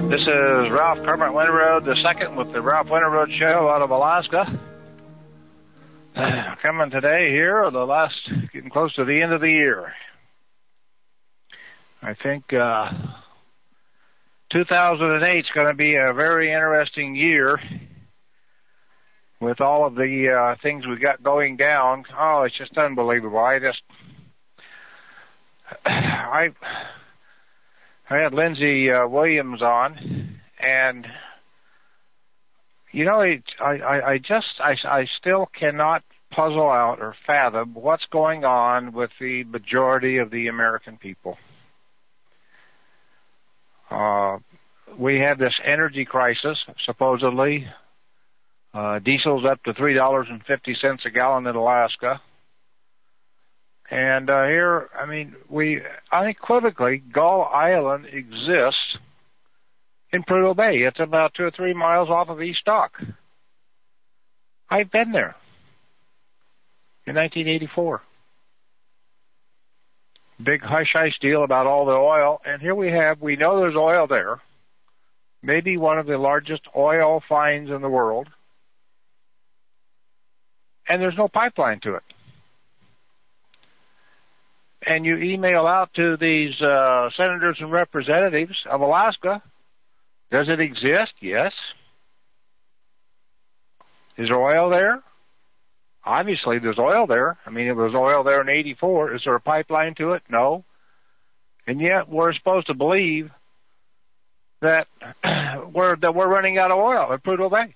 This is Ralph Kermit Winterroad II with the Ralph Winterroad Show out of Alaska. Coming today here, getting close to the end of the year. I think 2008 is going to be a very interesting year with all of the things we got going down. Oh, it's just unbelievable. I had Lindsey Williams on, and you know, I still cannot puzzle out or fathom what's going on with the majority of the American people. We have this energy crisis, supposedly. Diesel's up to $3.50 a gallon in Alaska. And here, I mean, we unequivocally, Gull Island exists in Prudhoe Bay. It's about 2 or 3 miles off of East Dock. I've been there in 1984. Big hush-hush deal about all the oil. And here we know there's oil there. Maybe one of the largest oil finds in the world. And there's no pipeline to it. And you email out to these senators and representatives of Alaska. Does it exist? Yes. Is there oil there? Obviously, there's oil there. I mean, it was oil there in 84. Is there a pipeline to it? No. And yet, we're supposed to believe that we're running out of oil at Prudhoe Bay.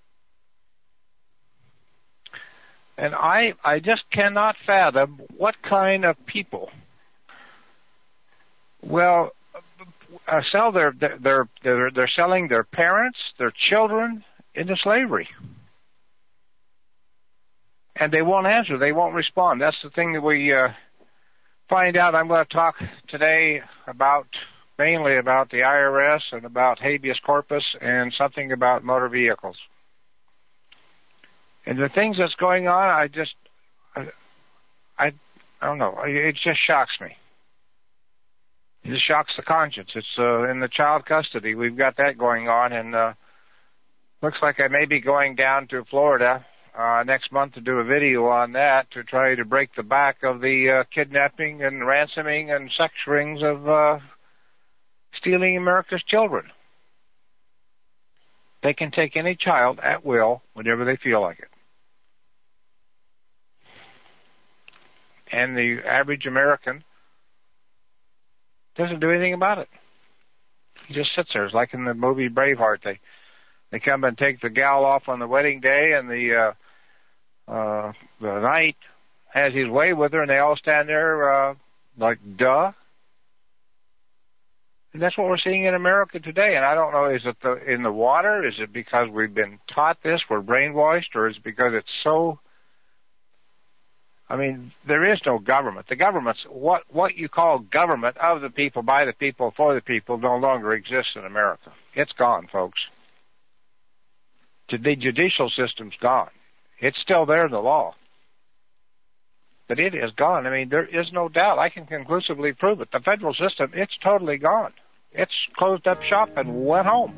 And I just cannot fathom what kind of people will sell they're selling their parents, their children into slavery. And they won't answer. They won't respond. That's the thing that we find out. I'm going to talk today mainly about the IRS and about habeas corpus and something about motor vehicles. And the things that's going on, I don't know. It just shocks me. It just shocks the conscience. It's in the child custody. We've got that going on, and looks like I may be going down to Florida next month to do a video on that to try to break the back of the kidnapping and ransoming and sex rings of stealing America's children. They can take any child at will whenever they feel like it. And the average American doesn't do anything about it. He just sits there. It's like in the movie Braveheart. They come and take the gal off on the wedding day, and the knight has his way with her, and they all stand there like, duh. And that's what we're seeing in America today. And I don't know, is it in the water? Is it because we've been taught this, we're brainwashed, or is it because it's so... I mean, there is no government. The government's, what you call government of the people, by the people, for the people, no longer exists in America. It's gone, folks. The judicial system's gone. It's still there in the law. But it is gone. I mean, there is no doubt. I can conclusively prove it. The federal system, it's totally gone. It's closed up shop and went home.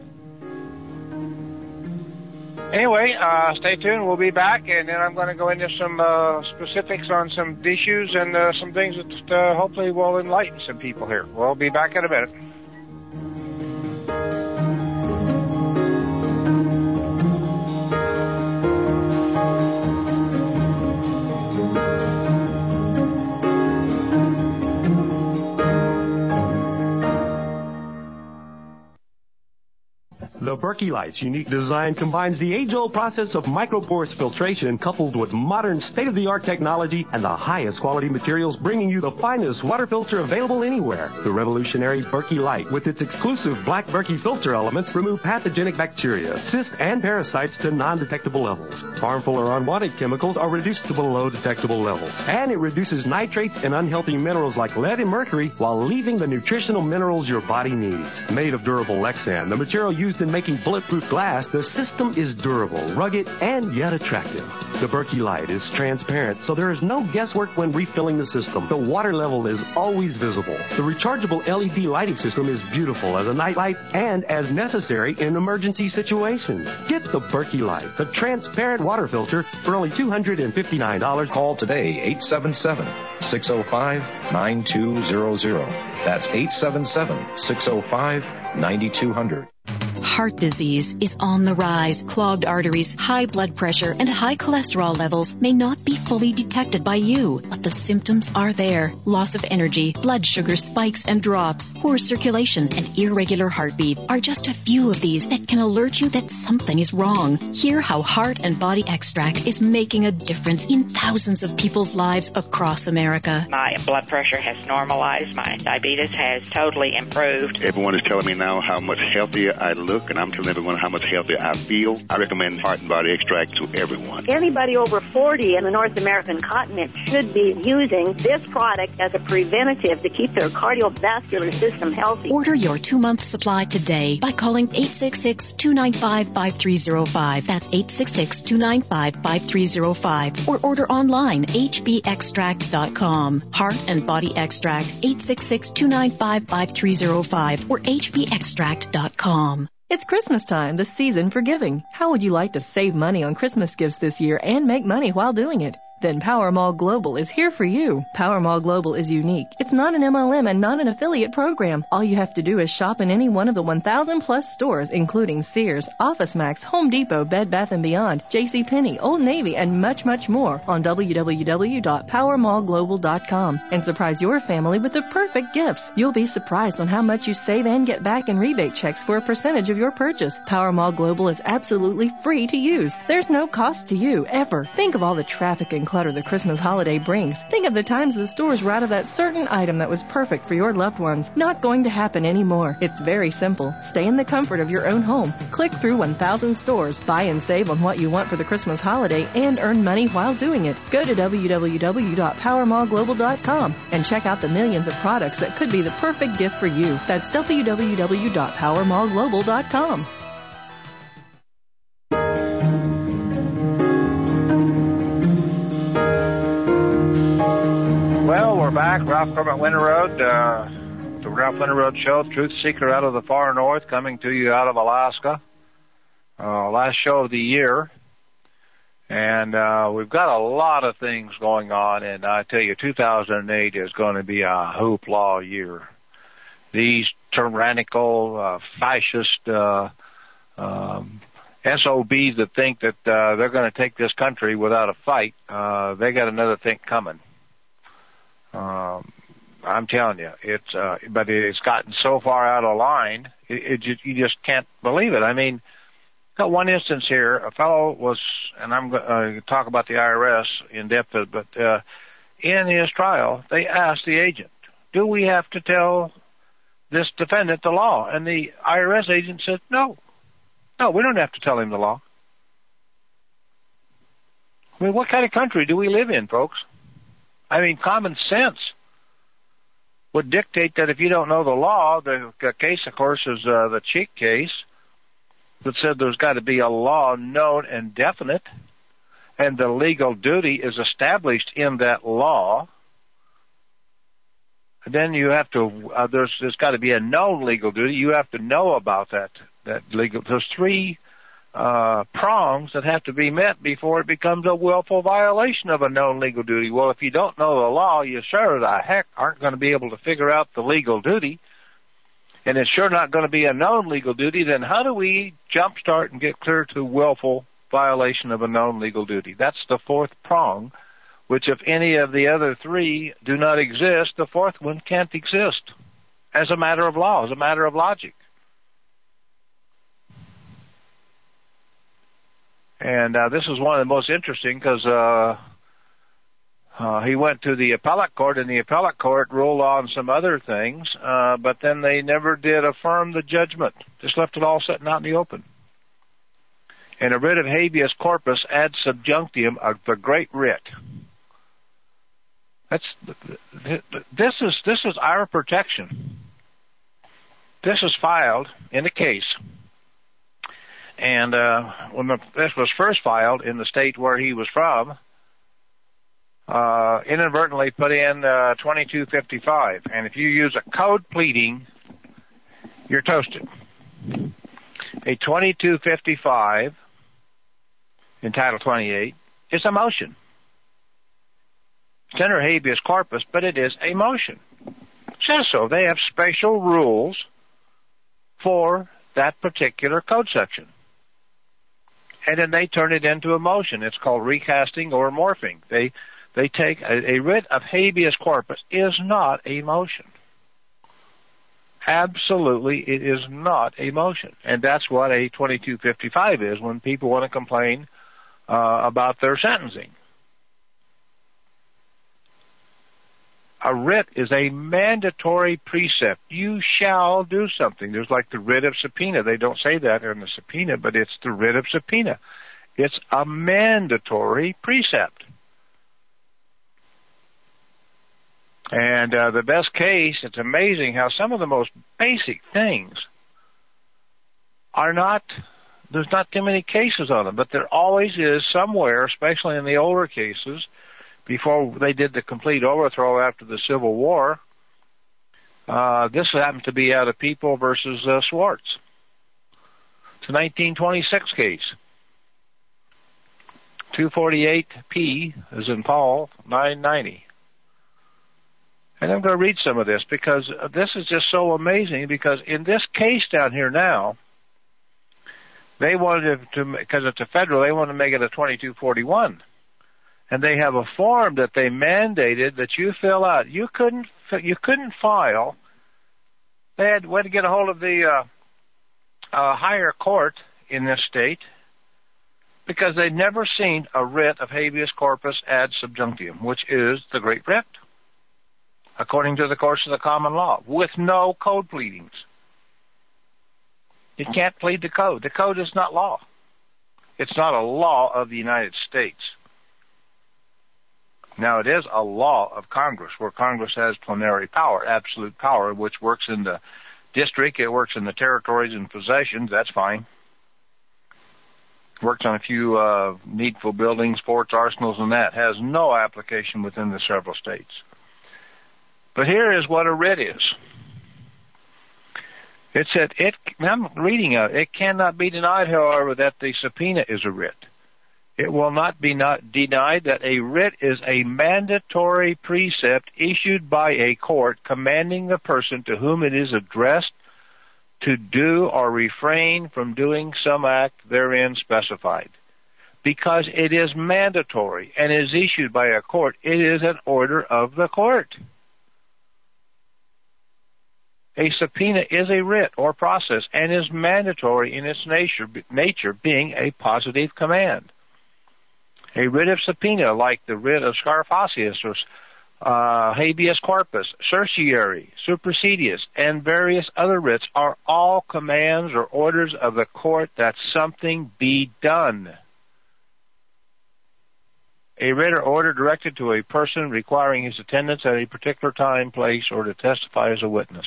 Anyway, stay tuned. We'll be back, and then I'm going to go into some specifics on some issues and some things that hopefully will enlighten some people here. We'll be back in a minute. The Berkey Light's unique design combines the age-old process of microporous filtration coupled with modern state-of-the-art technology and the highest quality materials, bringing you the finest water filter available anywhere. The revolutionary Berkey Light, with its exclusive black Berkey filter elements, remove pathogenic bacteria, cysts, and parasites to non-detectable levels. Harmful or unwanted chemicals are reduced to below detectable levels. And it reduces nitrates and unhealthy minerals like lead and mercury while leaving the nutritional minerals your body needs. Made of durable Lexan, the material used in making bulletproof glass, the system is durable, rugged, and yet attractive. The Berkey Light is transparent, so there is no guesswork when refilling the system. The water level is always visible. The rechargeable LED lighting system is beautiful as a night light and as necessary in emergency situations. Get the Berkey Light, the transparent water filter, for only $259. Call today, 877-605-9200. That's 877-605-9200. Heart disease is on the rise. Clogged arteries, high blood pressure, and high cholesterol levels may not be fully detected by you, but the symptoms are there. Loss of energy, blood sugar spikes and drops, poor circulation, and irregular heartbeat are just a few of these that can alert you that something is wrong. Hear how Heart and Body Extract is making a difference in thousands of people's lives across America. My blood pressure has normalized. My diabetes has totally improved. Everyone is telling me now how much healthier I look, and I'm telling everyone how much healthier I feel. I recommend Heart and Body Extract to everyone. Anybody over 40 in the North American continent should be using this product as a preventative to keep their cardiovascular system healthy. Order your 2-month supply today by calling 866-295-5305. That's 866-295-5305. Or order online, hbextract.com. Heart and Body Extract, 866-295-5305 or hbextract.com. It's Christmas time, the season for giving. How would you like to save money on Christmas gifts this year and make money while doing it? Then Power Mall Global is here for you. Power Mall Global is unique. It's not an MLM and not an affiliate program. All you have to do is shop in any one of the 1,000 plus stores, including Sears, OfficeMax, Home Depot, Bed Bath & Beyond, JCPenney, Old Navy, and much, much more on www.powermallglobal.com and surprise your family with the perfect gifts. You'll be surprised on how much you save and get back in rebate checks for a percentage of your purchase. Power Mall Global is absolutely free to use. There's no cost to you, ever. Think of all the traffic and clutter the Christmas holiday brings. Think of the times the stores were out of that certain item that was perfect for your loved ones. Not going to happen anymore. It's very simple. Stay in the comfort of your own home. Click through 1,000 stores, buy and save on what you want for the Christmas holiday, and earn money while doing it. Go to www.powermallglobal.com and check out the millions of products that could be the perfect gift for you. That's www.powermallglobal.com. Well, we're back. Ralph Clement Winter Road, the Ralph Winter Road Show, Truth Seeker out of the far north, coming to you out of Alaska. Last show of the year. And we've got a lot of things going on, and I tell you, 2008 is going to be a hoopla year. These tyrannical, fascist SOBs that think that they're going to take this country without a fight, they got another thing coming. I'm telling you, but it's gotten so far out of line, you just can't believe it. I mean, got one instance here. A fellow was, and I'm going to talk about the IRS in depth, but in his trial, they asked the agent, "Do we have to tell this defendant the law?" And the IRS agent said, "No, we don't have to tell him the law." I mean, what kind of country do we live in, folks? I mean, common sense would dictate that if you don't know the law, the case, of course, is the Cheek case that said there's got to be a law known and definite, and the legal duty is established in that law. And then you have to, there's got to be a known legal duty. You have to know about that legal. There's three prongs that have to be met before it becomes a willful violation of a known legal duty. Well, if you don't know the law, you sure the heck aren't going to be able to figure out the legal duty, and it's sure not going to be a known legal duty. Then how do we jumpstart and get clear to willful violation of a known legal duty? That's the fourth prong, which if any of the other three do not exist, the fourth one can't exist as a matter of law, as a matter of logic. And this is one of the most interesting because he went to the appellate court, and the appellate court ruled on some other things, but then they never did affirm the judgment. Just left it all sitting out in the open. And a writ of habeas corpus ad subjunctium of the great writ. This is our protection. This is filed in a case And when this was first filed in the state where he was from, inadvertently put in 2255. And if you use a code pleading, you're toasted. A 2255 in Title 28 is a motion. It's under habeas corpus, but it is a motion. Says so. They have special rules for that particular code section. And then they turn it into a motion. It's called recasting or morphing. They take a writ of habeas corpus is not a motion. Absolutely, it is not a motion. And that's what a 2255 is when people want to complain about their sentencing. A writ is a mandatory precept. You shall do something. There's like the writ of subpoena. They don't say that in the subpoena, but it's the writ of subpoena. It's a mandatory precept. And the best case, it's amazing how some of the most basic things are not, there's not too many cases on them, but there always is somewhere, especially in the older cases, before they did the complete overthrow after the Civil War. This happened to be out of People versus Swartz. It's a 1926 case. 248P is in Paul, 990. And I'm going to read some of this because this is just so amazing, because in this case down here now, they wanted to, because it's a federal, they wanted to make it a 2241. And they have a form that they mandated that you fill out. You couldn't file. They had to get a hold of the higher court in this state because they'd never seen a writ of habeas corpus ad subjunctium, which is the great writ, according to the course of the common law, with no code pleadings. You can't plead the code. The code is not law. It's not a law of the United States. Now, it is a law of Congress, where Congress has plenary power, absolute power, which works in the district, it works in the territories and possessions, that's fine. Works on a few needful buildings, forts, arsenals, and that. Has no application within the several states. But here is what a writ is. It said, I'm reading it cannot be denied, however, that the subpoena is a writ. It will not be denied that a writ is a mandatory precept issued by a court commanding the person to whom it is addressed to do or refrain from doing some act therein specified. Because it is mandatory and is issued by a court, it is an order of the court. A subpoena is a writ or process and is mandatory in its nature being a positive command. A writ of subpoena, like the writ of Scarfacius or habeas corpus, certiorari, supersedious, and various other writs, are all commands or orders of the court that something be done. A writ or order directed to a person requiring his attendance at a particular time, place, or to testify as a witness.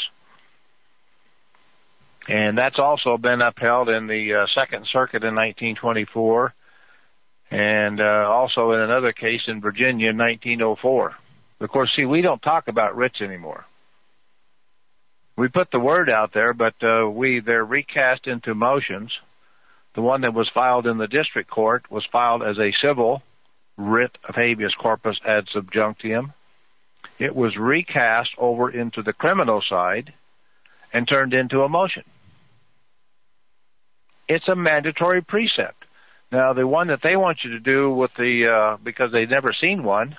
And that's also been upheld in the Second Circuit in 1924, and also in another case in Virginia in 1904. Of course, see, we don't talk about writs anymore. We put the word out there, but they're recast into motions. The one that was filed in the district court was filed as a civil writ of habeas corpus ad subjunctium. It was recast over into the criminal side and turned into a motion. It's a mandatory precept. Now, the one that they want you to do with because they've never seen one,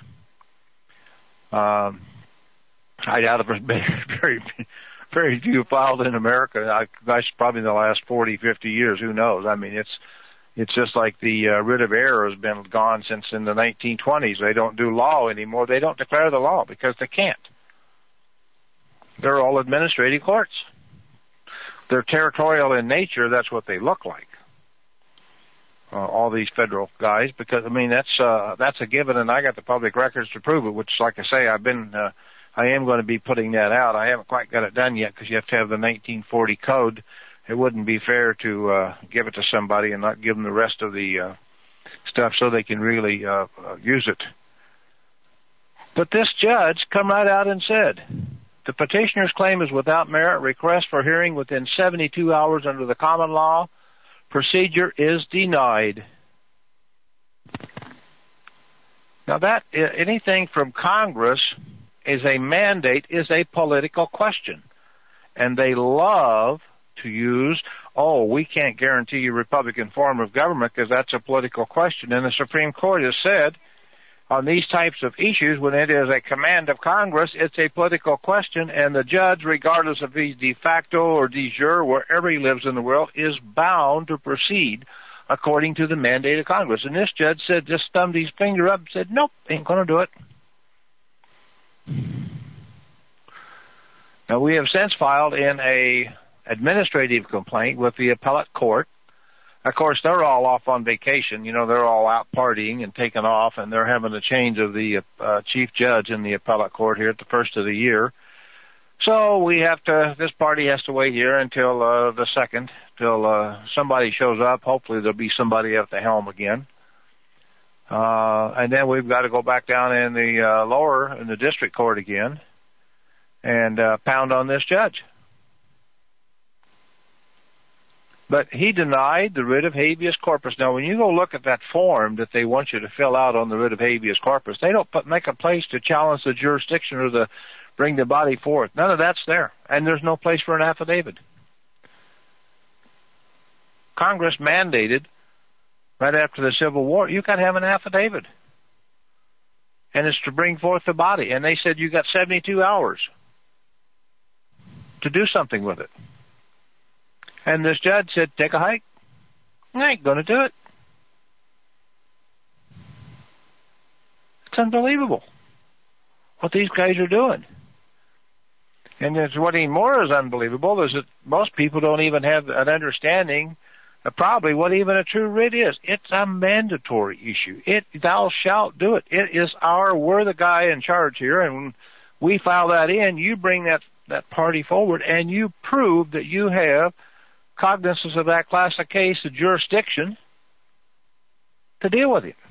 I doubt if there's very few filed in America. Gosh, probably in the last 40, 50 years. Who knows? I mean, it's just like the writ of error has been gone since in the 1920s. They don't do law anymore. They don't declare the law because they can't. They're all administrative courts. They're territorial in nature. That's what they look like. All these federal guys, because I mean that's a given, and I got the public records to prove it. Which, like I say, I am going to be putting that out. I haven't quite got it done yet because you have to have the 1940 code it wouldn't be fair to give it to somebody and not give them the rest of the stuff so they can really use it. But this judge come right out and said, the petitioner's claim is without merit. Request for hearing within 72 hours under the common law procedure is denied. Now that anything from Congress is a mandate is a political question. And they love to use, we can't guarantee you Republican form of government because that's a political question. And the Supreme Court has said on these types of issues, when it is a command of Congress, it's a political question, and the judge, regardless if he's de facto or de jure, wherever he lives in the world, is bound to proceed according to the mandate of Congress. And this judge said, just thumbed his finger up and said, nope, ain't going to do it. Now, we have since filed in a administrative complaint with the appellate court. Of course, they're all off on vacation. They're all out partying and taking off, and they're having a change of the chief judge in the appellate court here at the first of the year. So this party has to wait here until the 2nd, till somebody shows up. Hopefully there'll be somebody at the helm again. And then we've got to go back down in the district court again and pound on this judge. But he denied the writ of habeas corpus. Now, when you go look at that form that they want you to fill out on the writ of habeas corpus, they don't make a place to challenge the jurisdiction or bring the body forth. None of that's there. And there's no place for an affidavit. Congress mandated right after the Civil War, you got to have an affidavit. And it's to bring forth the body. And they said you got 72 hours to do something with it. And this judge said, take a hike. I ain't going to do it. It's unbelievable what these guys are doing. And what even more is unbelievable is that most people don't even have an understanding of probably what even a true writ is. It's a mandatory issue. Thou shalt do it. We're the guy in charge here, and when we file that in, you bring that party forward, and you prove that you have cognizance of that class of case, the jurisdiction, to deal with it.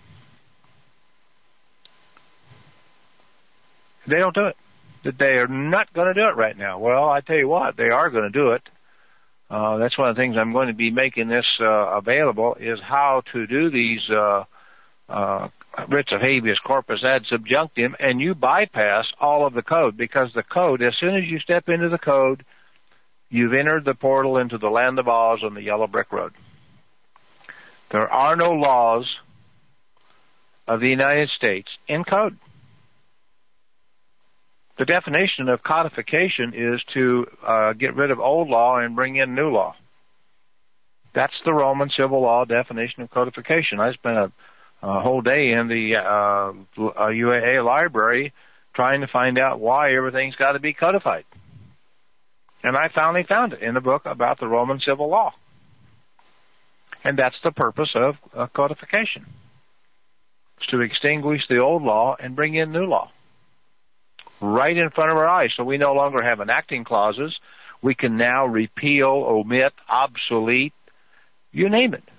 They don't do it. They are not going to do it right now. Well, I tell you what, they are going to do it. That's one of the things I'm going to be making this available is how to do these writs of habeas corpus ad subjunctum, and you bypass all of the code, because the code, as soon as you step into the code, you've entered the portal into the land of Oz on the yellow brick road. There are no laws of the United States in code. The definition of codification is to get rid of old law and bring in new law. That's the Roman civil law definition of codification. I spent a whole day in the UAA library trying to find out why everything's got to be codified. And I finally found it in the book about the Roman civil law. And that's the purpose of codification. It's to extinguish the old law and bring in new law. Right in front of our eyes. So we no longer have enacting clauses. We can now repeal, omit, obsolete, you name it.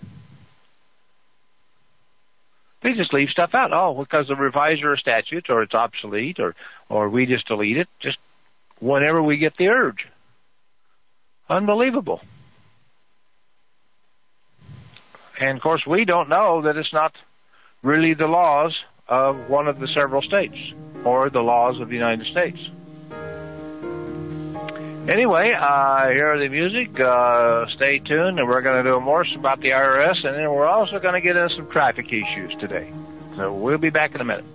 They just leave stuff out. Because the reviser of statutes, or it's obsolete, or we just delete it, just whenever we get the urge. Unbelievable. And, of course, we don't know that it's not really the laws of one of the several states or the laws of the United States. Anyway, hear the music. Stay tuned, and we're going to do more about the IRS, and then we're also going to get into some traffic issues today. So we'll be back in a minute.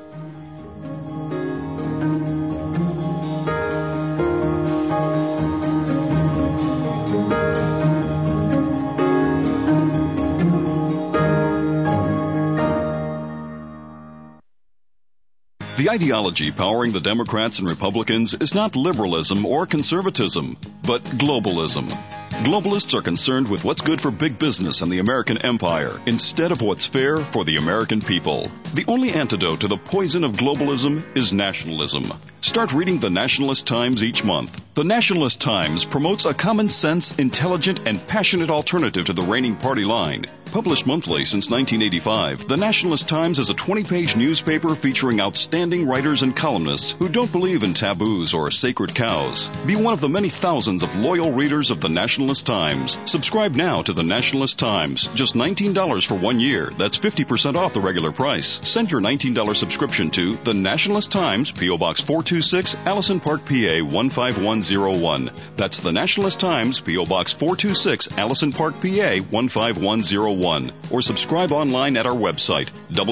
The ideology powering the Democrats and Republicans is not liberalism or conservatism, but globalism. Globalists are concerned with what's good for big business and the American empire instead of what's fair for the American people. The only antidote to the poison of globalism is nationalism. Start reading the Nationalist Times each month. The Nationalist Times promotes a common sense, intelligent, and passionate alternative to the reigning party line. Published monthly since 1985, the Nationalist Times is a 20-page newspaper featuring outstanding writers and columnists who don't believe in taboos or sacred cows. Be one of the many thousands of loyal readers of the Nationalist Times. Subscribe now to the Nationalist Times. Just $19 for 1 year. That's 50% off the regular price. Send your $19 subscription to the Nationalist Times, P.O. Box 426, Allison Park, PA 15101. That's the Nationalist Times, P.O. Box 426, Allison Park, PA 15101. Or subscribe online at our website,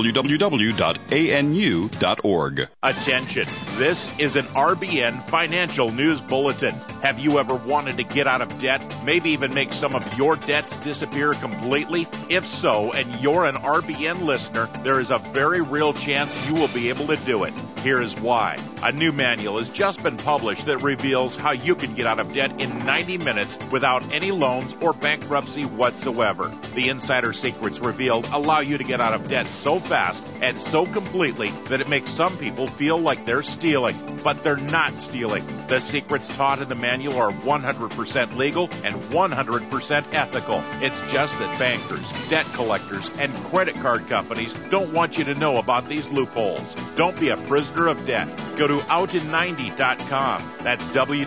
www.anu.org. Attention, this is an RBN Financial News Bulletin. Have you ever wanted to get out of debt, maybe even make some of your debts disappear completely? If so, and you're an RBN listener, there is a very real chance you will be able to do it. Here is why. A new manual has just been published that reveals how you can get out of debt in 90 minutes without any loans or bankruptcy whatsoever. The insider secrets revealed allow you to get out of debt so fast and so completely that it makes some people feel like they're stealing, but they're not stealing. The secrets taught in the manual are 100% legal and 100% ethical. It's just that bankers, debt collectors, and credit card companies don't want you to know about these loopholes. Don't be a prisoner of debt. Go to outin90.com. That's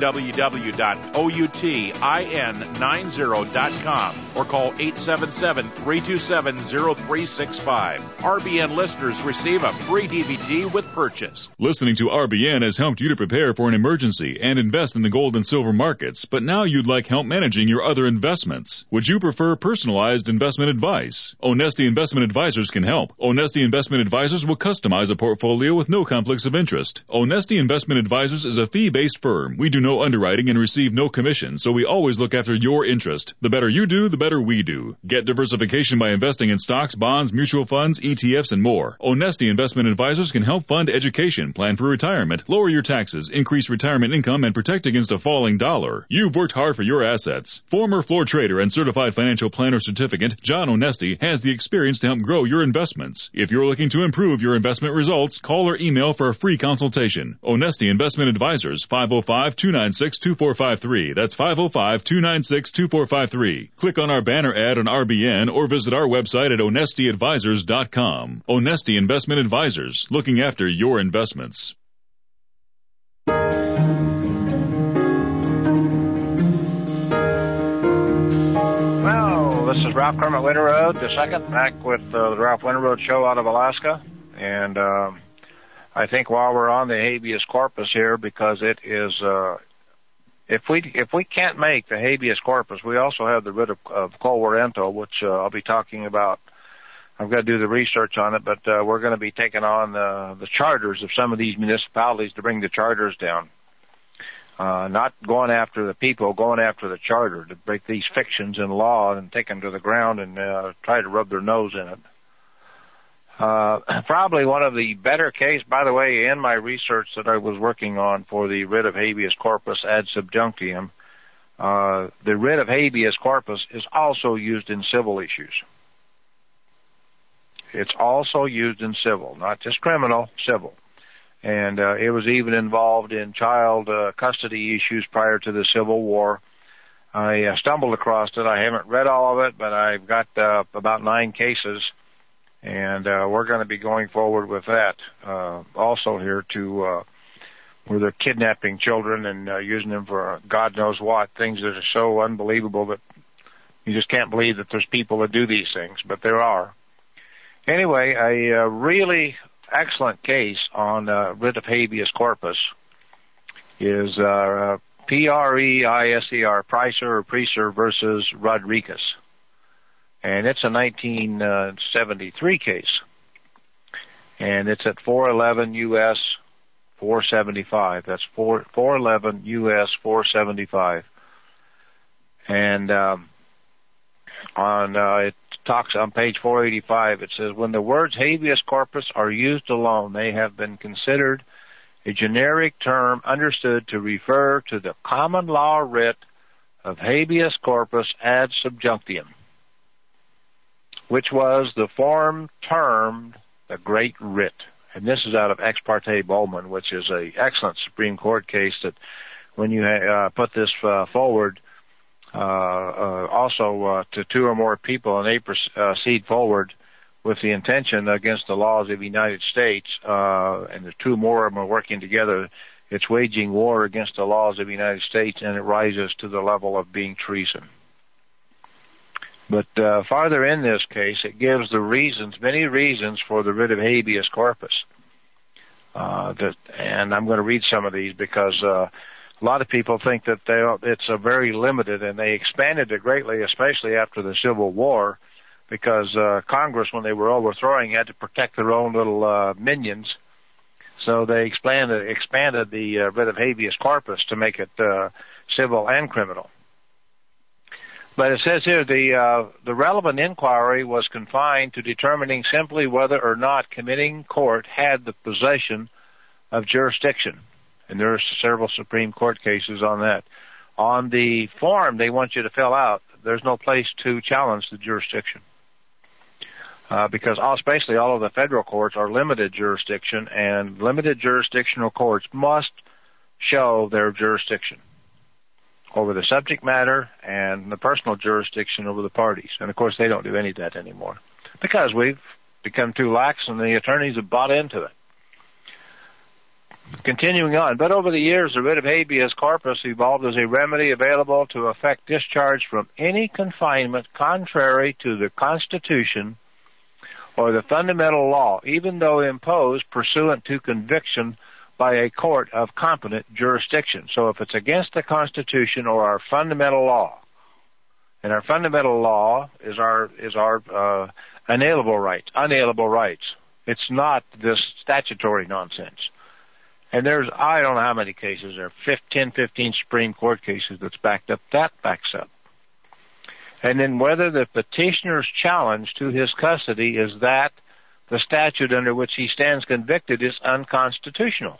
www.outin90.com or call 877-327-0365. RBN listeners receive a free DVD with purchase. Listening to RBN has helped you to prepare for an emergency and invest in the gold and silver markets, but now you'd like help managing your other investments. Would you prefer personalized investment advice? Onesti Investment Advisors can help. Onesti Investment Advisors will customize a portfolio with no conflicts of interest. Onesti Investment Advisors is a fee-based firm. We do no underwriting and receive no commission, so we always look after your interest. The better you do, the better we do. Get diversification by investing in stocks, bonds, mutual funds, ETFs, and more. Onesti Investment Advisors can help fund education, plan for retirement, lower your taxes, increase retirement income, and protect against a falling dollar. You've worked hard for your assets. Former floor trader and certified financial planner certificate, John Onesti, has the experience to help grow your investments. If you're looking to improve your investment results, call or email for a free consultation. Onesti Investment Advisors, 505-296-2453. That's 505-296-2453. Click on our banner ad on RBN or visit our website at onestiadvisors.com. Onesti Investment Advisors, looking after your investments. Well, this is Ralph Kermit Winterroad, the second, back with the Ralph Winterroad Show out of Alaska. And I think while we're on the habeas corpus here, because it is, if we can't make the habeas corpus, we also have the writ of quo warranto, which I'll be talking about. I've got to do the research on it, but we're going to be taking on the charters of some of these municipalities to bring the charters down. Not going after the people, going after the charter to break these fictions in law and take them to the ground and try to rub their nose in it. Probably one of the better case, by the way, in my research that I was working on for the writ of habeas corpus ad subjunctium, the writ of habeas corpus is also used in civil issues. It's also used in civil, not just criminal, civil. And it was even involved in child custody issues prior to the Civil War. I stumbled across it. I haven't read all of it, but I've got about 9 cases. And we're going to be going forward with that also here to where they're kidnapping children and using them for God knows what, things that are so unbelievable that you just can't believe that there's people that do these things, but there are. Anyway, a really excellent case on writ of habeas corpus is Pricer Pricer versus Rodriguez. And it's a 1973 case. And it's at 411 U.S. 475. That's 411 U.S. 475. And it talks on page 485. It says, when the words habeas corpus are used alone, they have been considered a generic term understood to refer to the common law writ of habeas corpus ad subjunctium, which was the form termed the Great Writ. And this is out of Ex parte Bowman, which is an excellent Supreme Court case that when you put this forward, also to two or more people, and they proceed forward with the intention against the laws of the United States, and the two more of them are working together, it's waging war against the laws of the United States, and it rises to the level of being treason. But farther in this case, it gives the reasons, many reasons for the writ of habeas corpus. And I'm going to read some of these because a lot of people think that it's a very limited, and they expanded it greatly, especially after the Civil War, because Congress, when they were overthrowing, had to protect their own little minions. So they expanded the writ of habeas corpus to make it civil and criminal. But it says here the relevant inquiry was confined to determining simply whether or not committing court had the possession of jurisdiction. And there are several Supreme Court cases on that. On the form they want you to fill out, there's no place to challenge the jurisdiction. Because especially all of the federal courts are limited jurisdiction, and limited jurisdictional courts must show their jurisdiction over the subject matter and the personal jurisdiction over the parties. And, of course, they don't do any of that anymore because we've become too lax and the attorneys have bought into it. Continuing on, but over the years, the writ of habeas corpus evolved as a remedy available to effect discharge from any confinement contrary to the Constitution or the fundamental law, even though imposed pursuant to conviction by a court of competent jurisdiction. So if it's against the Constitution or our fundamental law, and our fundamental law is our unalienable rights. It's not this statutory nonsense. And there's, I don't know how many cases, there are 10, 15 Supreme Court cases that backs up. And then whether the petitioner's challenge to his custody is that the statute under which he stands convicted is unconstitutional.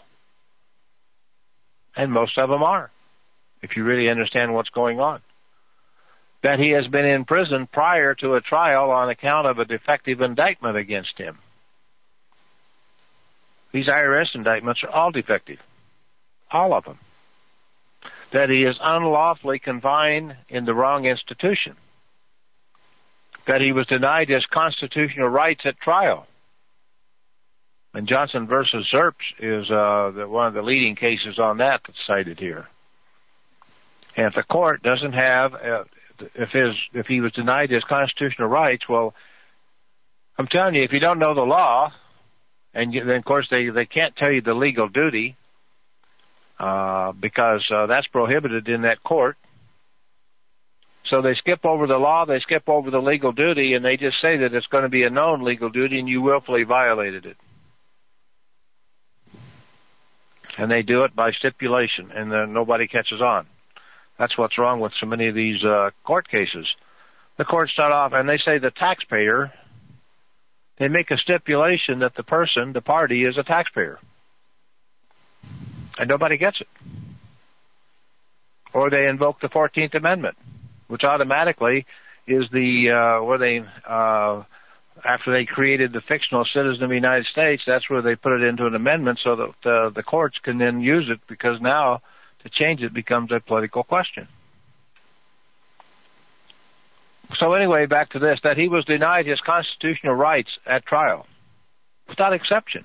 And most of them are, if you really understand what's going on. That he has been in prison prior to a trial on account of a defective indictment against him. These IRS indictments are all defective. All of them. That he is unlawfully confined in the wrong institution. That he was denied his constitutional rights at trial. And Johnson versus Zerps is one of the leading cases on that that's cited here. And if the court doesn't have, if he was denied his constitutional rights, well, I'm telling you, if you don't know the law, and then of course they can't tell you the legal duty because that's prohibited in that court. So they skip over the law, they skip over the legal duty, and they just say that it's going to be a known legal duty and you willfully violated it. And they do it by stipulation, and then nobody catches on. That's what's wrong with so many of these court cases. The courts start off, and they say the taxpayer, they make a stipulation that the person, the party, is a taxpayer. And nobody gets it. Or they invoke the 14th Amendment, which automatically is where they, after they created the fictional citizen of the United States, that's where they put it into an amendment so that the courts can then use it, because now to change it becomes a political question. So anyway, back to this, that he was denied his constitutional rights at trial, without exception.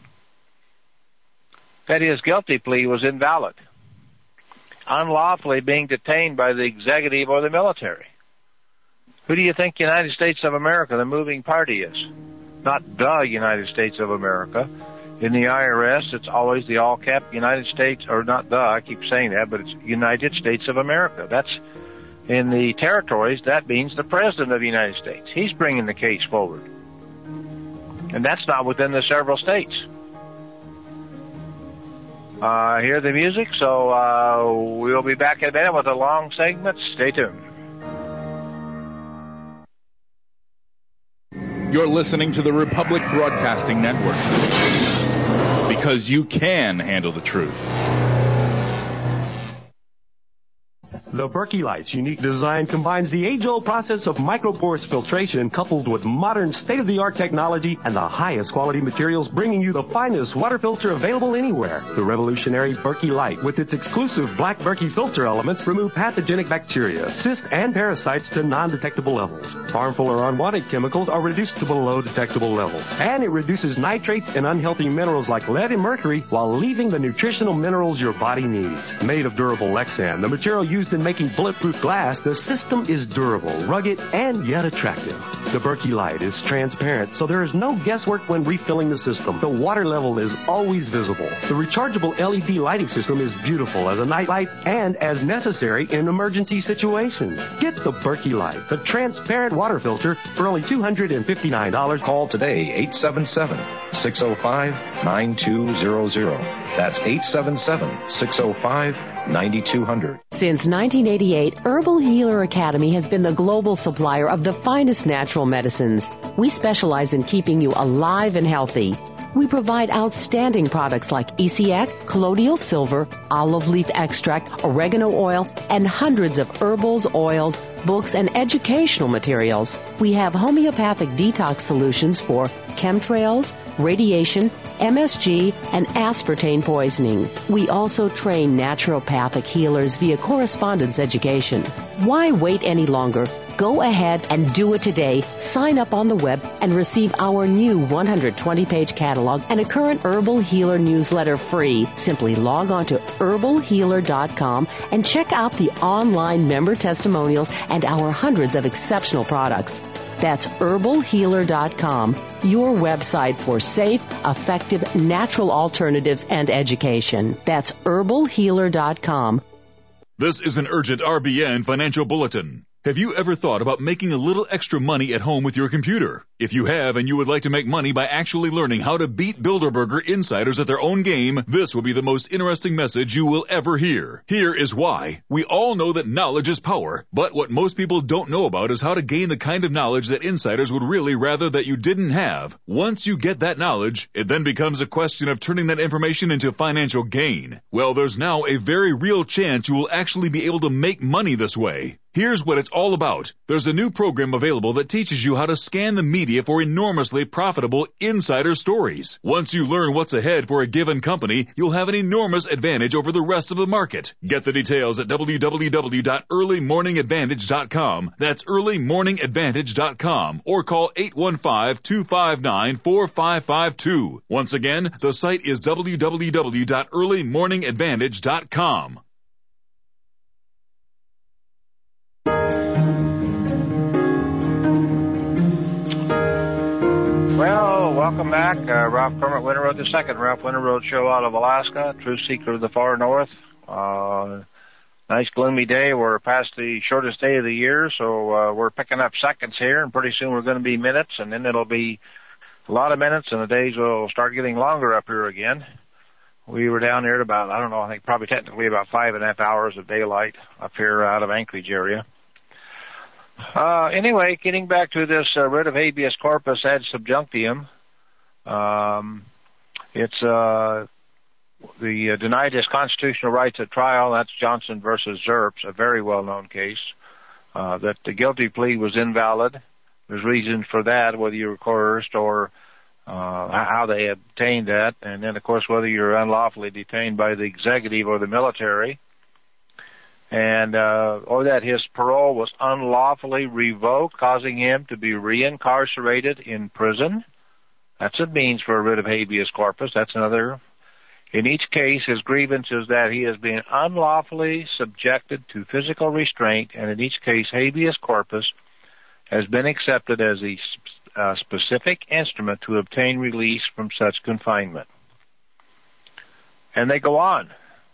That his guilty plea was invalid, unlawfully being detained by the executive or the military. Who do you think United States of America, the moving party, is? Not the United States of America. In the IRS, it's always the all-cap United States, or not the, I keep saying that, but it's United States of America. That's in the territories, that means the President of the United States. He's bringing the case forward. And that's not within the several states. Hear the music, so we'll be back in a minute with a long segment. Stay tuned. You're listening to the Republic Broadcasting Network, because you can handle the truth. The Berkey Light's unique design combines the age-old process of micropores filtration coupled with modern state-of-the-art technology and the highest quality materials, bringing you the finest water filter available anywhere. The revolutionary Berkey Light, with its exclusive black Berkey filter elements, remove pathogenic bacteria, cysts, and parasites to non-detectable levels. Harmful or unwanted chemicals are reduced to below detectable levels. And it reduces nitrates and unhealthy minerals like lead and mercury while leaving the nutritional minerals your body needs. Made of durable Lexan, the material used in making bulletproof glass, the system is durable, rugged, and yet attractive. The Berkey Light is transparent, so there is no guesswork when refilling the system. The water level is always visible. The rechargeable LED lighting system is beautiful as a night light and as necessary in emergency situations. Get the Berkey Light, the transparent water filter, for only $259. Call today, 877-605-9200. That's 877-605-9200. Since 1988, Herbal Healer Academy has been the global supplier of the finest natural medicines. We specialize in keeping you alive and healthy. We provide outstanding products like ECX, colloidal silver, olive leaf extract, oregano oil, and hundreds of herbals, oils, books, and educational materials. We have homeopathic detox solutions for chemtrails, radiation, MSG, and aspartame poisoning. We also train naturopathic healers via correspondence education. Why wait any longer? Go ahead and do it today. Sign up on the web and receive our new 120-page catalog and a current Herbal Healer newsletter free. Simply log on to herbalhealer.com and check out the online member testimonials and our hundreds of exceptional products. That's herbalhealer.com, your website for safe, effective, natural alternatives and education. That's herbalhealer.com. This is an urgent RBN financial bulletin. Have you ever thought about making a little extra money at home with your computer? If you have and you would like to make money by actually learning how to beat Bilderberger insiders at their own game, this will be the most interesting message you will ever hear. Here is why. We all know that knowledge is power, but what most people don't know about is how to gain the kind of knowledge that insiders would really rather that you didn't have. Once you get that knowledge, it then becomes a question of turning that information into financial gain. Well, there's now a very real chance you will actually be able to make money this way. Here's what it's all about. There's a new program available that teaches you how to scan the media for enormously profitable insider stories. Once you learn what's ahead for a given company, you'll have an enormous advantage over the rest of the market. Get the details at www.earlymorningadvantage.com. That's earlymorningadvantage.com, or call 815-259-4552. Once again, the site is www.earlymorningadvantage.com. Well, welcome back. Ralph Kermit, Winter Road II, Ralph Winter Road Show out of Alaska, true seeker of the far north. Nice gloomy day. We're past the shortest day of the year, so we're picking up seconds here, and pretty soon we're going to be minutes, and then it'll be a lot of minutes, and the days will start getting longer up here again. We were down here at about, I think probably technically about 5.5 hours of daylight up here out of Anchorage area. Anyway, getting back to this writ of habeas corpus ad subjunctium, it's the denied his constitutional rights at trial. That's Johnson versus Zerps, a very well-known case. That the guilty plea was invalid. There's reasons for that, whether you were coerced or how they obtained that, and then, of course, whether you're unlawfully detained by the executive or the military. And or that his parole was unlawfully revoked, causing him to be reincarcerated in prison. That's what it means for a writ of habeas corpus. That's another. In each case, his grievance is that he has been unlawfully subjected to physical restraint, and in each case, habeas corpus has been accepted as a specific instrument to obtain release from such confinement. And they go on.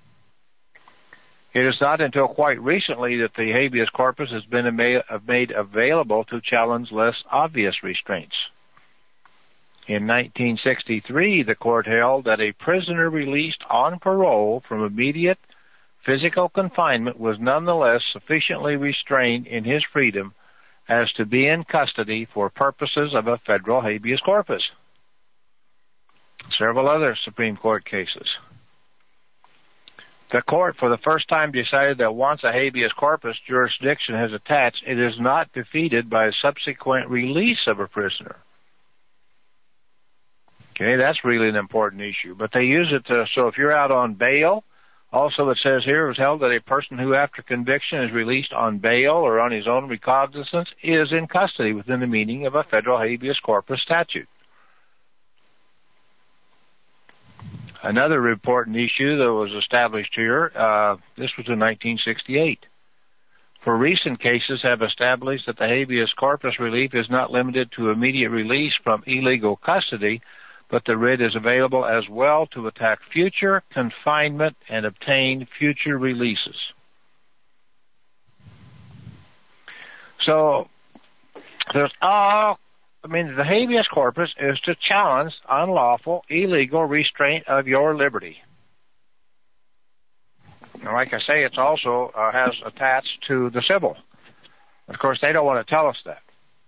It is not until quite recently that the habeas corpus has been made available to challenge less obvious restraints. In 1963, the court held that a prisoner released on parole from immediate physical confinement was nonetheless sufficiently restrained in his freedom as to be in custody for purposes of a federal habeas corpus. Several other Supreme Court cases. The court, for the first time, decided that once a habeas corpus jurisdiction has attached, it is not defeated by a subsequent release of a prisoner. Okay, that's really an important issue. But they use it to, so if you're out on bail, also it says here, it was held that a person who after conviction is released on bail or on his own recognizance is in custody within the meaning of a federal habeas corpus statute. Another important issue that was established here, this was in 1968. For recent cases have established that the habeas corpus relief is not limited to immediate release from illegal custody, but the writ is available as well to attack future confinement and obtain future releases. So, the habeas corpus is to challenge unlawful, illegal restraint of your liberty. And like I say, it's also has attached to the civil. Of course, they don't want to tell us that.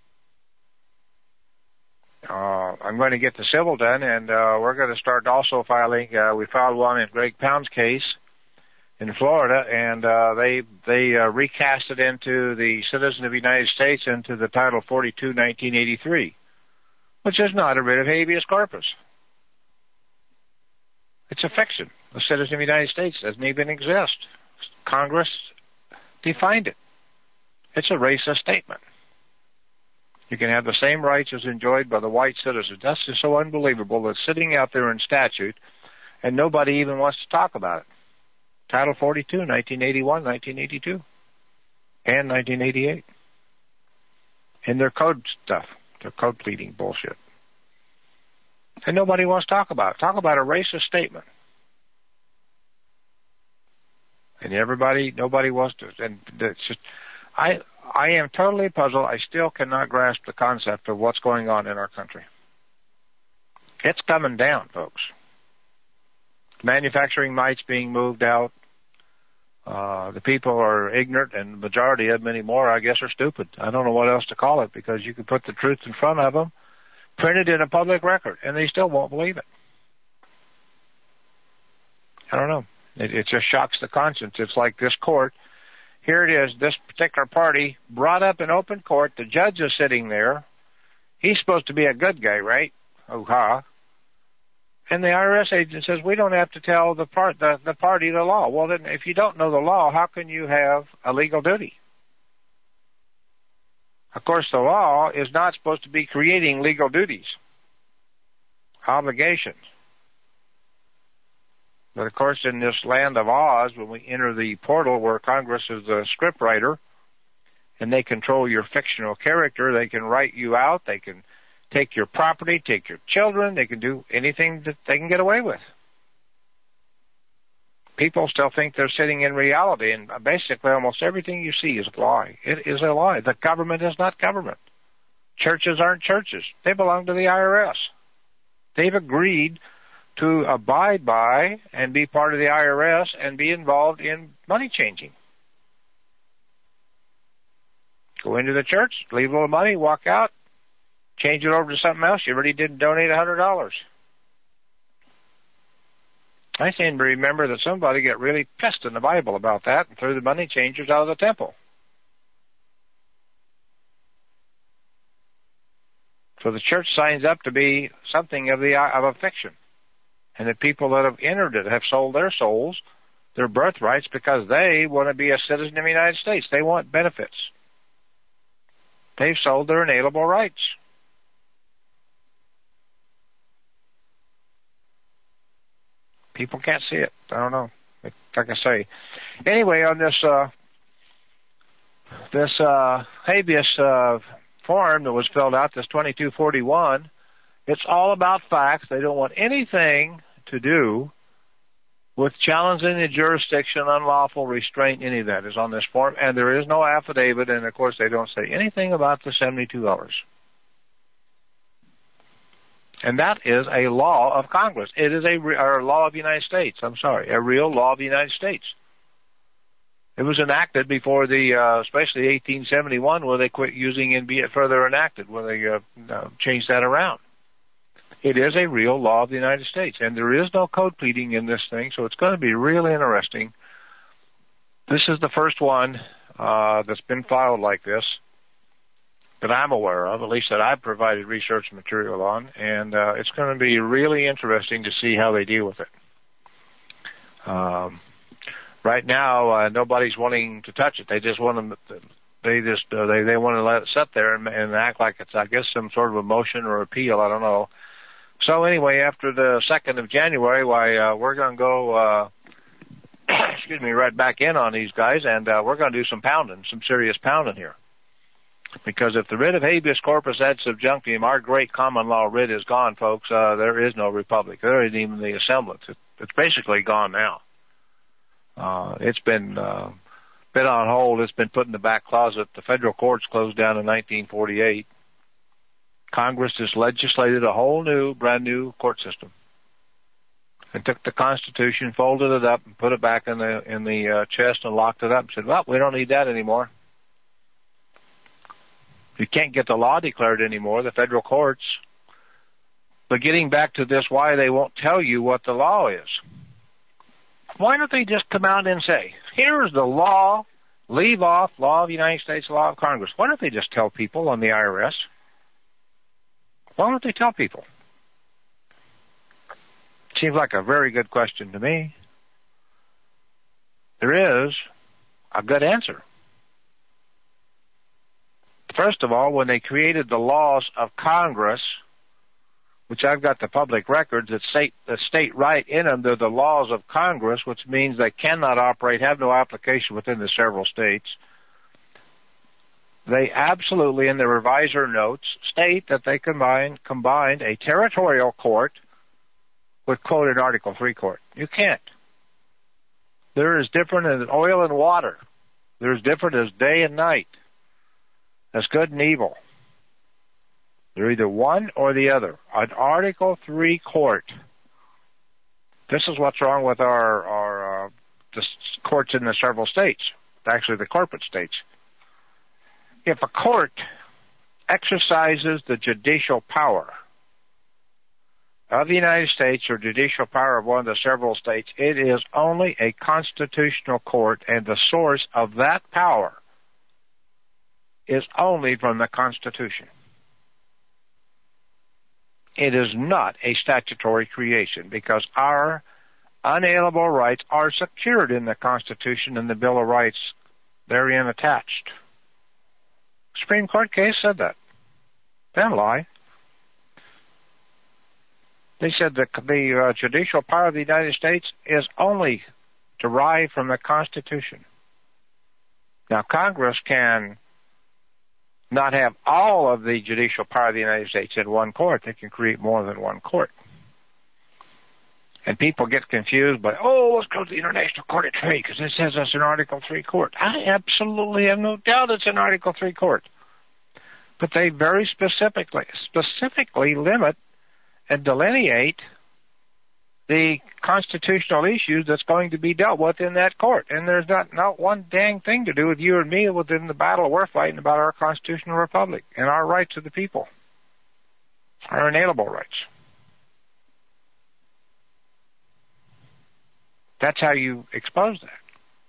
I'm going to get the civil done, and we're going to start also filing. We filed one in Greg Pound's case in Florida, and they recast it into the Citizen of the United States into the Title 42, 1983, which is not a writ of habeas corpus. It's a fiction. The Citizen of the United States doesn't even exist. Congress defined it. It's a racist statement. You can have the same rights as enjoyed by the white citizens. That's just so unbelievable that's sitting out there in statute, and nobody even wants to talk about it. Title 42, 1981, 1982, and 1988. And their code stuff, their code pleading bullshit. And nobody wants to talk about it. Talk about a racist statement. And nobody wants to. And it's just, I am totally puzzled. I still cannot grasp the concept of what's going on in our country. It's coming down, folks. Manufacturing might's being moved out. The people are ignorant, and the majority of them anymore, I guess, are stupid. I don't know what else to call it, because you can put the truth in front of them, print it in a public record, and they still won't believe it. I don't know. It just shocks the conscience. It's like this court. Here it is, this particular party brought up in open court. The judge is sitting there. He's supposed to be a good guy, right? Oh-ha. And the IRS agent says, we don't have to tell the party the law. Well, then, if you don't know the law, how can you have a legal duty? Of course, the law is not supposed to be creating legal duties, obligations. But, of course, in this land of Oz, when we enter the portal where Congress is the scriptwriter and they control your fictional character, they can write you out, they can take your property, take your children, they can do anything that they can get away with. People still think they're sitting in reality, and basically almost everything you see is a lie. It is a lie. The government is not government. Churches aren't churches. They belong to the IRS. They've agreed to abide by and be part of the IRS and be involved in money changing. Go into the church, leave a little money, walk out, change it over to something else. You already did donate $100. I seem to remember that somebody got really pissed in the Bible about that and threw the money changers out of the temple. So the church signs up to be something of a fiction. And the people that have entered it have sold their souls, their birthrights, because they want to be a citizen of the United States. They want benefits. They've sold their inalienable rights. People can't see it. I don't know. Like I say. Anyway, on this habeas form that was filled out, this 2241, it's all about facts. They don't want anything to do with challenging the jurisdiction, unlawful restraint, any of that is on this form, and there is no affidavit, and of course they don't say anything about the 72 hours. And that is a law of Congress. It is a law of the United States. I'm sorry, a real law of the United States. It was enacted before especially 1871, where they quit using and be it further enacted, where they changed that around. It is a real law of the United States, and there is no code pleading in this thing, so it's going to be really interesting. This is the first one that's been filed like this that I'm aware of, at least that I've provided research material on, and it's going to be really interesting to see how they deal with it. Right now, nobody's wanting to touch it. They just want to. They want to let it sit there and act like it's, I guess, some sort of a motion or appeal. I don't know. So anyway, after the 2nd of January, we're going to go, right back in on these guys, and we're going to do some pounding, some serious pounding here. Because if the writ of habeas corpus ad subjunctum, our great common law writ, is gone, folks, there is no republic. There isn't even the semblance. It's basically gone now. It's been on hold. It's been put in the back closet. The federal courts closed down in 1948. Congress just legislated a whole new, brand new court system, and took the Constitution, folded it up, and put it back in the chest, and locked it up, and said, "Well, we don't need that anymore. You can't get the law declared anymore, the federal courts." But getting back to this, why they won't tell you what the law is. Why don't they just come out and say, here's the law, leave off law of the United States, law of Congress? Why don't they just tell people on the IRS? Why don't they tell people? Seems like a very good question to me. There is a good answer. First of all, when they created the laws of Congress, which I've got the public records that state right in them, they're the laws of Congress, which means they cannot operate, have no application within the several states. They absolutely, in the revisor notes, state that they combined a territorial court with, quote, an Article III court. You can't. They're as different as oil and water. They're as different as day and night, as good and evil. They're either one or the other. An Article III court. This is what's wrong with our the courts in the several states, actually the corporate states. If a court exercises the judicial power of the United States or judicial power of one of the several states, it is only a constitutional court, and the source of that power is only from the Constitution. It is not a statutory creation, because our unalienable rights are secured in the Constitution and the Bill of Rights therein attached. Supreme Court case said that. They don't lie. They said that the judicial power of the United States is only derived from the Constitution. Now, Congress can not have all of the judicial power of the United States in one court. They can create more than one court. And people get confused by, let's go to the International Court of Trade because it says it's an Article III court. I absolutely have no doubt it's an Article III court. But they very specifically limit and delineate the constitutional issues that's going to be dealt with in that court. And there's not one dang thing to do with you and me within the battle we're fighting about our constitutional republic and our rights of the people, our inalienable rights. That's how you expose that.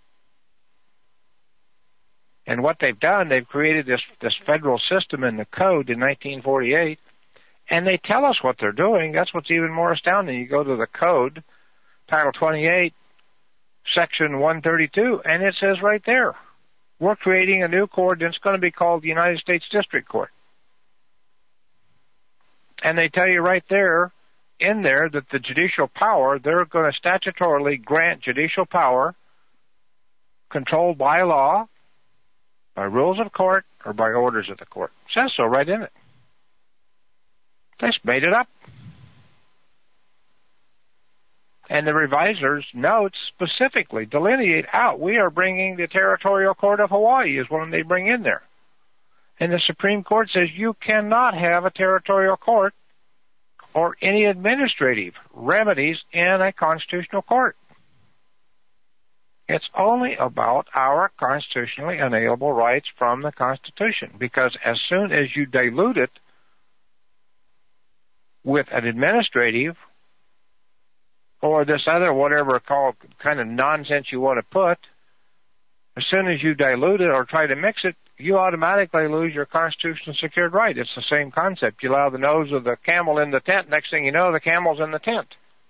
And what they've done, they've created this federal system in the code in 1948, and they tell us what they're doing. That's what's even more astounding. You go to the code, Title 28, Section 132, and it says right there, we're creating a new court, and it's going to be called the United States District Court. And they tell you right there, in there, that the judicial power, they're going to statutorily grant judicial power controlled by law, by rules of court, or by orders of the court. It says so right in it. They just made it up. And the revisor's notes specifically delineate out, we are bringing the Territorial Court of Hawaii is one they bring in there. And the Supreme Court says you cannot have a territorial court or any administrative remedies in a constitutional court. It's only about our constitutionally inalienable rights from the Constitution, because as soon as you dilute it with an administrative or this other whatever called kind of nonsense you want to put, as soon as you dilute it or try to mix it, you automatically lose your constitutionally secured right. It's the same concept. You allow the nose of the camel in the tent. Next thing you know, the camel's in the tent.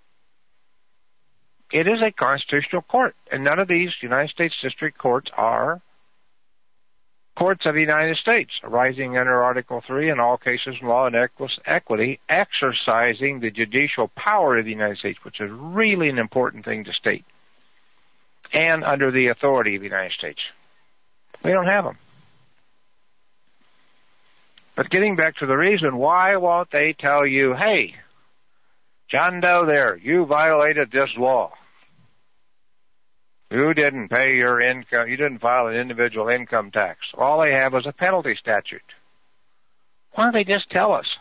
It is a constitutional court, and none of these United States district courts are courts of the United States, arising under Article 3 in all cases of law and equity, exercising the judicial power of the United States, which is really an important thing to state, and under the authority of the United States. We don't have them. But getting back to the reason, why won't they tell you, hey, John Doe there, you violated this law. You didn't pay your income, you didn't file an individual income tax. All they have is a penalty statute. Why don't they just tell us?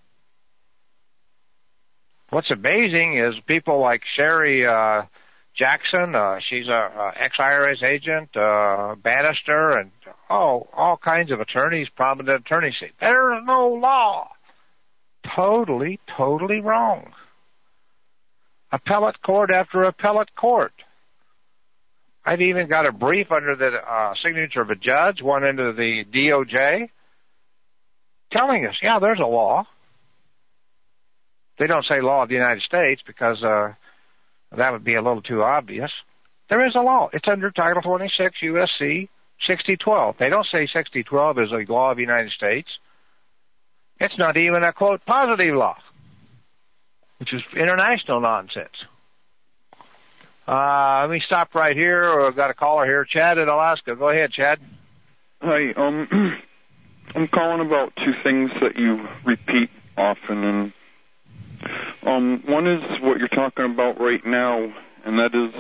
What's amazing is people like Sherry Jackson, she's a ex-IRS agent, Bannister, and all kinds of attorneys, prominent attorneys say, there's no law. Totally wrong. Appellate court after appellate court. I've even got a brief under the signature of a judge, one into the DOJ, telling us, yeah, there's a law. They don't say law of the United States because that would be a little too obvious. There is a law. It's under Title 26 U.S.C. 6012. They don't say 6012 is a law of the United States. It's not even a, quote, positive law, which is international nonsense. Let me stop right here. I've got a caller here, Chad in Alaska. Go ahead, Chad. Hi. I'm calling about two things that you repeat often, and one is what you're talking about right now, and that is,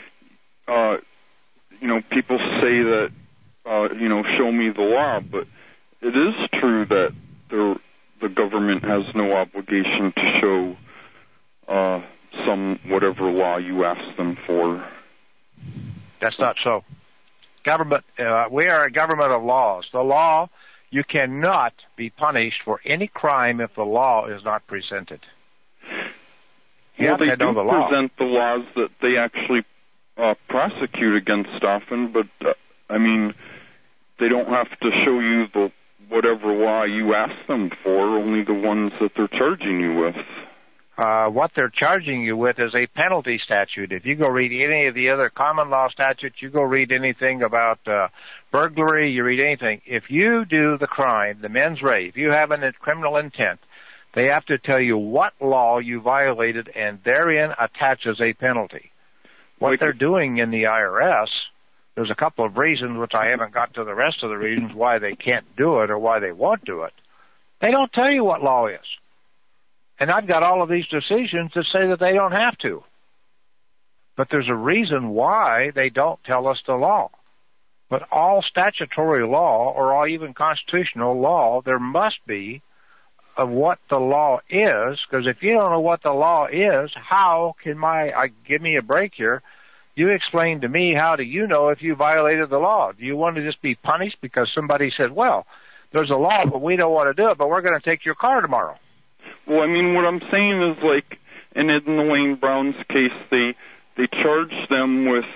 people say that, show me the law, but it is true that the government has no obligation to show whatever law you ask them for. That's not so. Government, we are a government of laws. The law, you cannot be punished for any crime if the law is not presented. You have to know the law. Present the laws that they actually prosecute against often, but they don't have to show you whatever law you ask them for, only the ones that they're charging you with. What they're charging you with is a penalty statute. If you go read any of the other common law statutes, you go read anything about burglary, you read anything. If you do the crime, the mens rea, if you have a criminal intent, they have to tell you what law you violated, and therein attaches a penalty. What they're doing in the IRS, there's a couple of reasons, which I haven't got to the rest of the reasons why they can't do it or why they won't do it. They don't tell you what law is. And I've got all of these decisions that say that they don't have to. But there's a reason why they don't tell us the law. But all statutory law, or all even constitutional law, there must be of what the law is, because if you don't know what the law is, how can give me a break here, you explain to me, how do you know if you violated the law? Do you want to just be punished because somebody said, well, there's a law, but we don't want to do it, but we're going to take your car tomorrow? Well, what I'm saying is, like, in the Wayne Brown's case, they charged them with,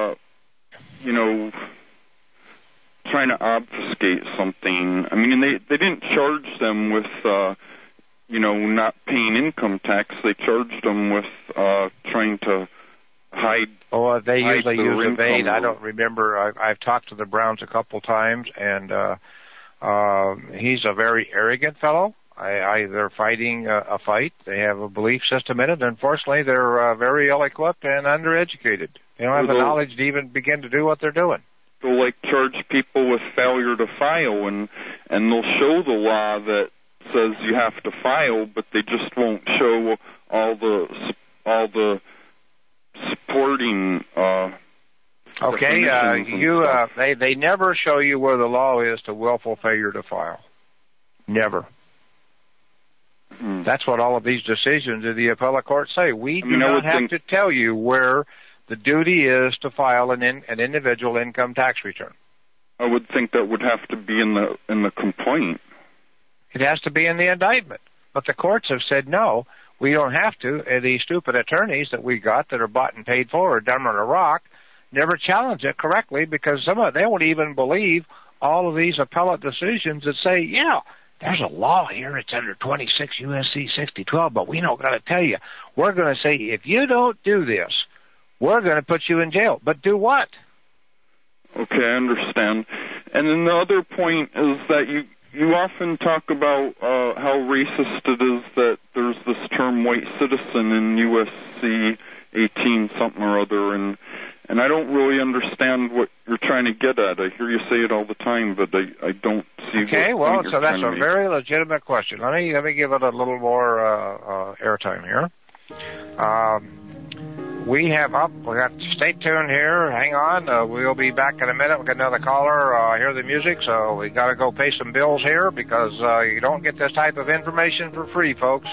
trying to obfuscate something. They didn't charge them with, not paying income tax. They charged them with trying to hide. Oh, they usually use evade. I don't remember. I've talked to the Browns a couple times, and he's a very arrogant fellow. They're fighting a fight. They have a belief system in it. Unfortunately, they're very ill-equipped and undereducated. They don't have the knowledge to even begin to do what they're doing. They'll charge people with failure to file, and they'll show the law that says you have to file, but they just won't show all the supporting. Okay, they never show you where the law is to willful failure to file. Never. That's what all of these decisions of the appellate court say. We do not have to tell you where the duty is to file an individual income tax return. I would think that would have to be in the complaint. It has to be in the indictment. But the courts have said, no, we don't have to. And these stupid attorneys that we got that are bought and paid for or dumber than a rock never challenge it correctly, because they won't even believe all of these appellate decisions that say, yeah, there's a law here. It's under 26 U.S.C. 6012, but we don't got to tell you. We're going to say, if you don't do this, we're going to put you in jail. But do what? Okay, I understand. And then the other point is that you often talk about how racist it is that there's this term white citizen in USC 18 something or other, and I don't really understand what you're trying to get at. I hear you say it all the time, but I don't see. Okay, well, so that's a very legitimate question. Let me give it a little more airtime here. We have to stay tuned here. Hang on. We'll be back in a minute. We'll get another caller, hear the music, so we got to go pay some bills here, because you don't get this type of information for free, folks.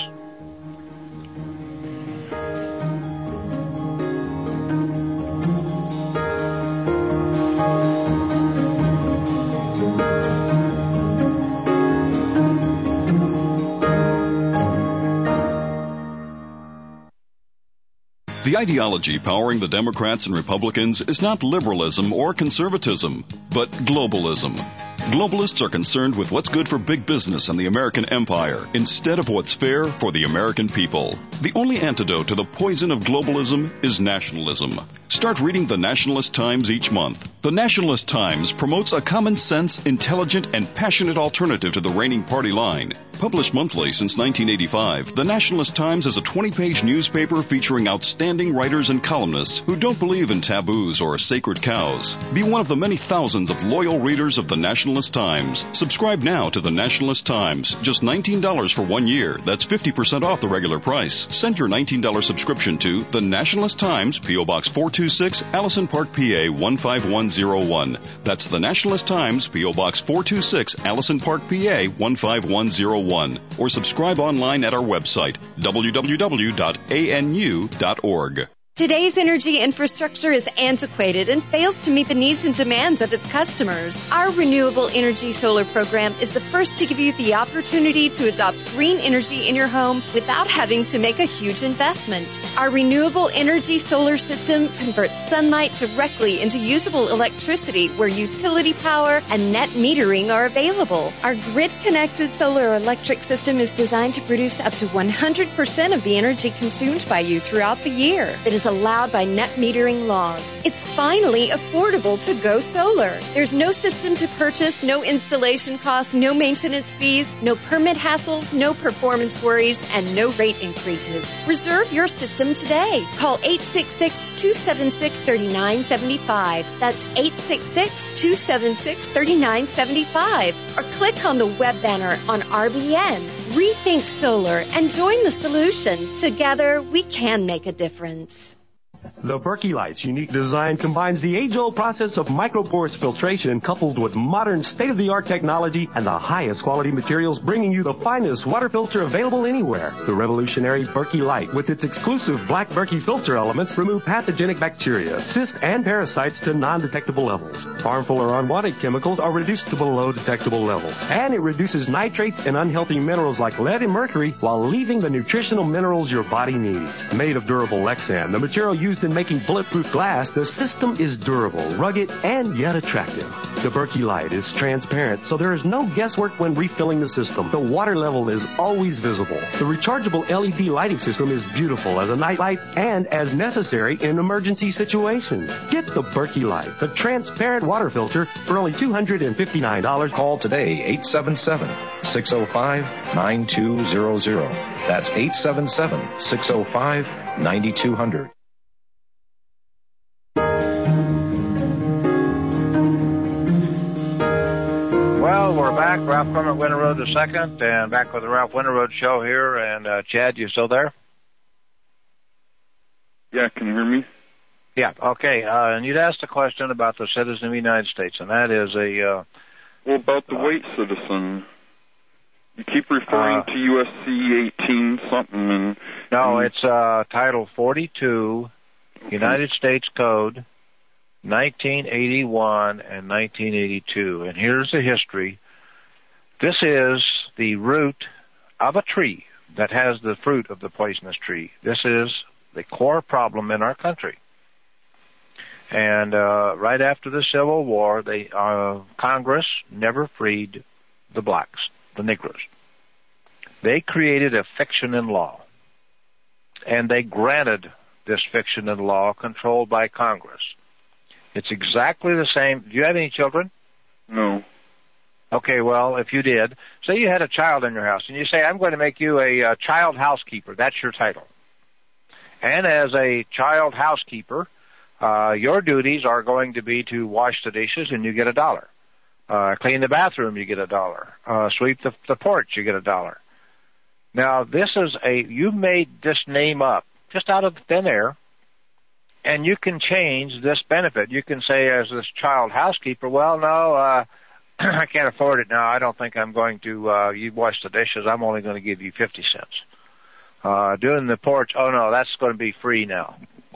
The ideology powering the Democrats and Republicans is not liberalism or conservatism, but globalism. Globalists are concerned with what's good for big business and the American empire instead of what's fair for the American people. The only antidote to the poison of globalism is nationalism. Start reading the Nationalist Times each month. The Nationalist Times promotes a common sense, intelligent, and passionate alternative to the reigning party line. Published monthly since 1985, the Nationalist Times is a 20-page newspaper featuring outstanding writers and columnists who don't believe in taboos or sacred cows. Be one of the many thousands of loyal readers of the Nationalist Times. Subscribe now to the Nationalist Times. Just $19 for 1 year. That's 50% off the regular price. Send your $19 subscription to the Nationalist Times, P.O. Box 426, Allison Park, PA 15101. That's the Nationalist Times, P.O. Box 426, Allison Park, PA 15101. Or subscribe online at our website, www.anu.org. Today's energy infrastructure is antiquated and fails to meet the needs and demands of its customers. Our Renewable Energy Solar program is the first to give you the opportunity to adopt green energy in your home without having to make a huge investment. Our Renewable Energy Solar system converts sunlight directly into usable electricity where utility power and net metering are available. Our grid-connected solar electric system is designed to produce up to 100% of the energy consumed by you throughout the year. It is allowed by net metering laws. It's finally affordable to go solar. There's no system to purchase, no installation costs, no maintenance fees, no permit hassles, no performance worries, and no rate increases. Reserve your system today. Call 866-276-3975. That's 866-276-3975. Or click on the web banner on RBN. Rethink solar and join the solution. Together, we can make a difference. The Berkey Light's unique design combines the age-old process of microporous filtration coupled with modern state-of-the-art technology and the highest quality materials, bringing you the finest water filter available anywhere. The revolutionary Berkey Light, with its exclusive black Berkey filter elements, remove pathogenic bacteria, cysts, and parasites to non-detectable levels. Harmful or unwanted chemicals are reduced to below detectable levels. And it reduces nitrates and unhealthy minerals like lead and mercury while leaving the nutritional minerals your body needs. Made of durable Lexan, the material used in making bulletproof glass, the system is durable, rugged, and yet attractive. The Berkey Light is transparent, so there is no guesswork when refilling the system. The water level is always visible. The rechargeable LED lighting system is beautiful as a night light and as necessary in emergency situations. Get the Berkey Light, the transparent water filter, for only $259. Call today, 877-605-9200. That's 877-605-9200. Well, we're back. Ralph Clement, Winter Road II, and back with the Ralph Winter Road Show here. And Chad, you still there? Yeah, can you hear me? Yeah, okay. And you'd asked a question about the citizen of the United States, and that is well, about the white citizen. You keep referring to USC 18 something. And no, it's Title 42, okay. United States Code, 1981 and 1982. And here's the history. This is the root of a tree that has the fruit of the poisonous tree. This is the core problem in our country. And right after the Civil War, Congress never freed the blacks, the Negroes. They created a fiction in law, and they granted this fiction in law controlled by Congress. It's exactly the same. Do you have any children? No. Okay, well, if you did, say you had a child in your house, and you say, I'm going to make you a child housekeeper. That's your title. And as a child housekeeper, your duties are going to be to wash the dishes, and you get $1. Clean the bathroom, you get $1. Sweep the porch, you get $1. Now, you made this name up just out of thin air, and you can change this benefit. You can say, as this child housekeeper, well, no, I can't afford it now. I don't think I'm going to, you wash the dishes, I'm only going to give you 50 cents. Doing the porch, oh no, that's going to be free now.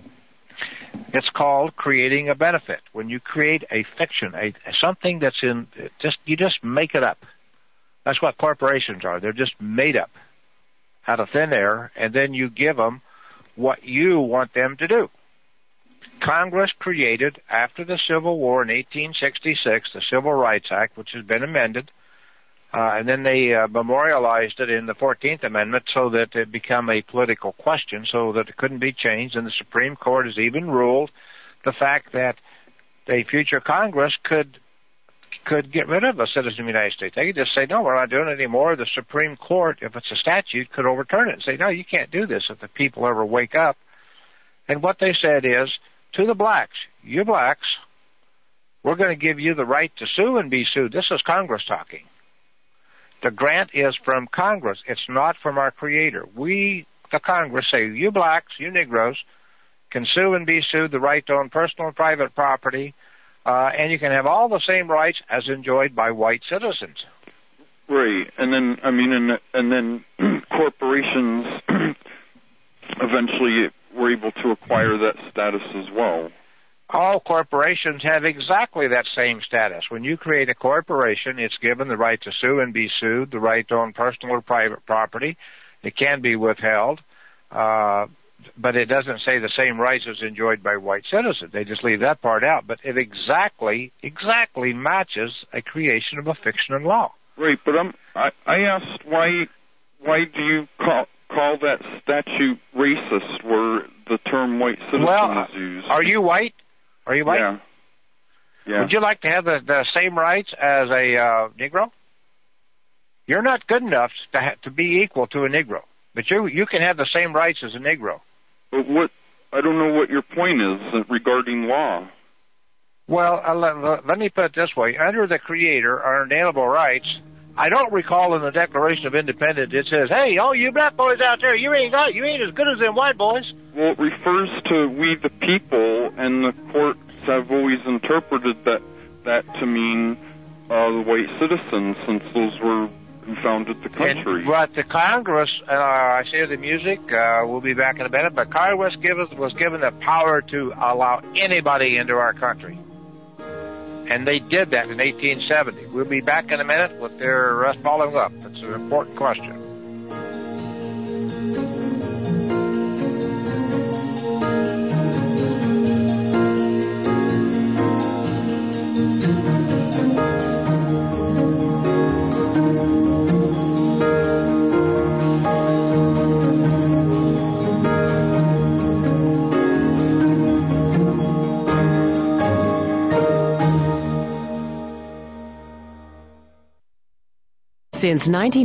It's called creating a benefit. When you create a fiction, something that's you just make it up. That's what corporations are. They're just made up out of thin air, and then you give them what you want them to do. Congress created, after the Civil War in 1866, the Civil Rights Act, which has been amended, and then they memorialized it in the 14th Amendment so that it became a political question, so that it couldn't be changed, and the Supreme Court has even ruled the fact that a future Congress could get rid of a citizen of the United States. They could just say, no, we're not doing it anymore. The Supreme Court, if it's a statute, could overturn it and say, no, you can't do this if the people ever wake up. And what they said is, to the blacks, you blacks, we're going to give you the right to sue and be sued. This is Congress talking. The grant is from Congress. It's not from our Creator. We, the Congress, say, you blacks, you Negroes, can sue and be sued, the right to own personal and private property, and you can have all the same rights as enjoyed by white citizens. Right, and then corporations eventually were able to acquire that status as well. All corporations have exactly that same status. When you create a corporation, it's given the right to sue and be sued, the right to own personal or private property. It can be withheld, but it doesn't say the same rights as enjoyed by white citizens. They just leave that part out. But it exactly matches a creation of a fiction in law. Right, but I asked why do you call that statute racist where the term white citizen is used? Are you white? Are you white? Yeah. Would you like to have the same rights as a Negro? You're not good enough to be equal to a Negro, but you can have the same rights as a Negro. But I don't know what your point is regarding law. Well, let me put it this way. Under the Creator, our inalienable rights, I don't recall in the Declaration of Independence it says, hey, all you black boys out there, you ain't as good as them white boys. Well, it refers to we the people, and the courts have always interpreted that to mean the white citizens, since those were who founded the country. But the Congress, I say the music, we'll be back in a minute, but Congress was given the power to allow anybody into our country. And they did that in 1870. We'll be back in a minute with their following up. It's an important question. Since